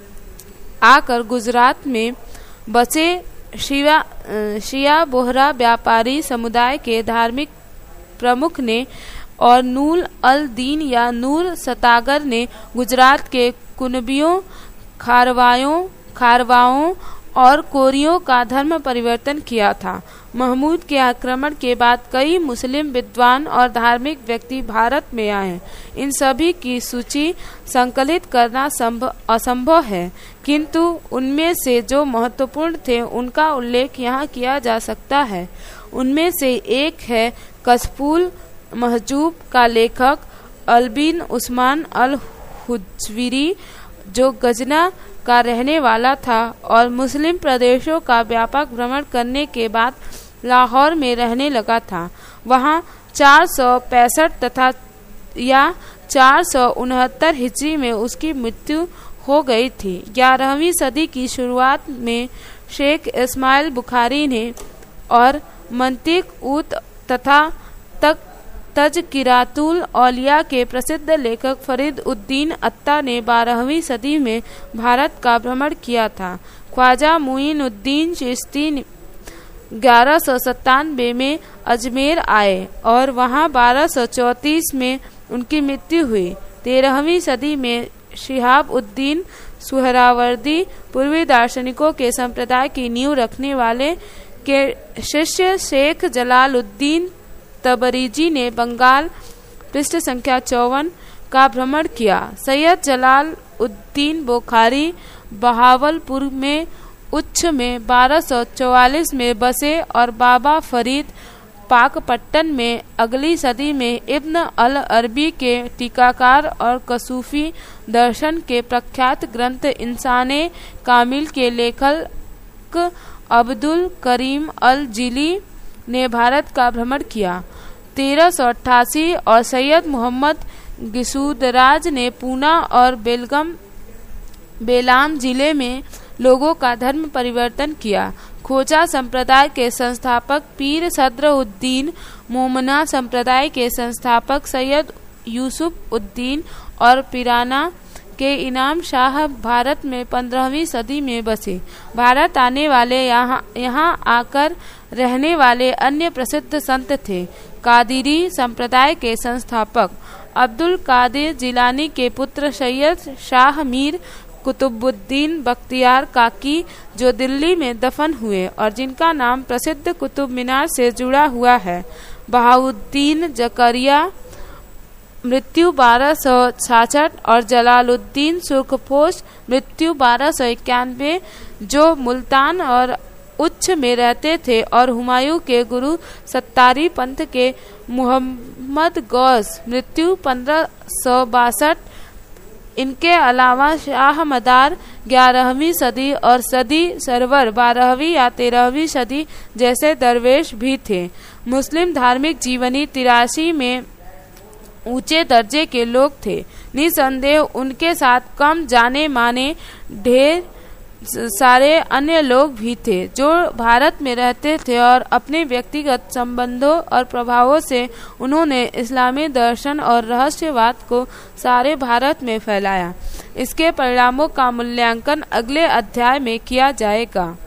आकर गुजरात में बसे शिया शिया बोहरा व्यापारी समुदाय के धार्मिक प्रमुख ने और नूर अल दीन या नूर सतागर ने गुजरात के कुनबियों, खारवायों खारवाओं और कोरियों का धर्म परिवर्तन किया था। महमूद के आक्रमण के बाद कई मुस्लिम विद्वान और धार्मिक व्यक्ति भारत में आए। इन सभी की सूची संकलित करना असंभव है, किंतु उनमें से जो महत्वपूर्ण थे उनका उल्लेख यहाँ किया जा सकता है। उनमें से एक है कशफुल महजूब का लेखक अलबिन उस्मान अल हुजविरी, जो गजना का रहने वाला था और मुस्लिम प्रदेशों का व्यापक भ्रमण करने के बाद लाहौर में रहने लगा था। वहाँ चार सौ पैंसठ तथा या चार सौ उनहत्तर हिजरी में उसकी मृत्यु हो गई थी। ग्यारहवीं सदी की शुरुआत में शेख इस्माइल बुखारी ने और मंतिक उत तथा तक तज़किरातुल औलिया के प्रसिद्ध लेखक फरीद उद्दीन अत्ता ने बारहवीं सदी में भारत का भ्रमण किया था। ख्वाजा मुइन उद्दीन चिश्ती ग्यारह सौ सत्तानवे में अजमेर आए और वहां बारह सौ चौंतीस में उनकी मृत्यु हुई। तेरहवीं सदी में शिहाब उद्दीन सुहरावर्दी पूर्वी दार्शनिकों के संप्रदाय की नींव रखने वाले के शिष्य शेख जलालुद्दीन तबरीजी ने बंगाल पृष्ठ संख्या चौवन का भ्रमण किया। सैयद जलाल उद्दीन बुखारी बहावलपुर में उच्च में बारह सौ चौवालीस में बसे और बाबा फरीद पाकपट्टन में अगली सदी में इब्न अल अरबी के टीकाकार और कसूफी दर्शन के प्रख्यात ग्रंथ इंसाने कामिल के लेखक अब्दुल करीम अल जिली ने भारत का भ्रमण किया। तेरह सौ अट्ठासी और सैयद मोहम्मद गिसूदराज ने पूना और बेलगम बेलाम जिले में लोगों का धर्म परिवर्तन किया। खोजा संप्रदाय के संस्थापक पीर सदरुद्दीन, मोमना संप्रदाय के संस्थापक सैयद यूसुफ उद्दीन और पिराना के इनाम शाह भारत में पंद्रहवीं सदी में बसे। भारत आने वाले यहाँ यहाँ आकर रहने वाले अन्य प्रसिद्ध संत थे कादिरी संप्रदाय के संस्थापक अब्दुल कादिर जिलानी के पुत्र सैयद शाह मीर कुतुबुद्दीन बख्तियार काकी, जो दिल्ली में दफन हुए और जिनका नाम प्रसिद्ध कुतुब मीनार से जुड़ा हुआ है। बहाउद्दीन जकरिया मृत्यु बारह सौ छाछठ और जलालुद्दीन सुर्खपोश मृत्यु बारह सौ इक्यानवे, जो मुल्तान और उच्च में रहते थे और हुमायूं के गुरु सत्तारी पंथ के मोहम्मद गौस मृत्यु पंद्रह सौ बासठ। इनके अलावा शाह मदार ग्यारहवीं सदी और सदी सरवर बारहवीं या तेरहवीं सदी जैसे दरवेश भी थे। मुस्लिम धार्मिक जीवनी तिरासी में ऊंचे दर्जे के लोग थे। निसंदेह उनके साथ कम जाने माने ढेर सारे अन्य लोग भी थे जो भारत में रहते थे और अपने व्यक्तिगत संबंधों और प्रभावों से उन्होंने इस्लामी दर्शन और रहस्यवाद को सारे भारत में फैलाया। इसके परिणामों का मूल्यांकन अगले अध्याय में किया जाएगा।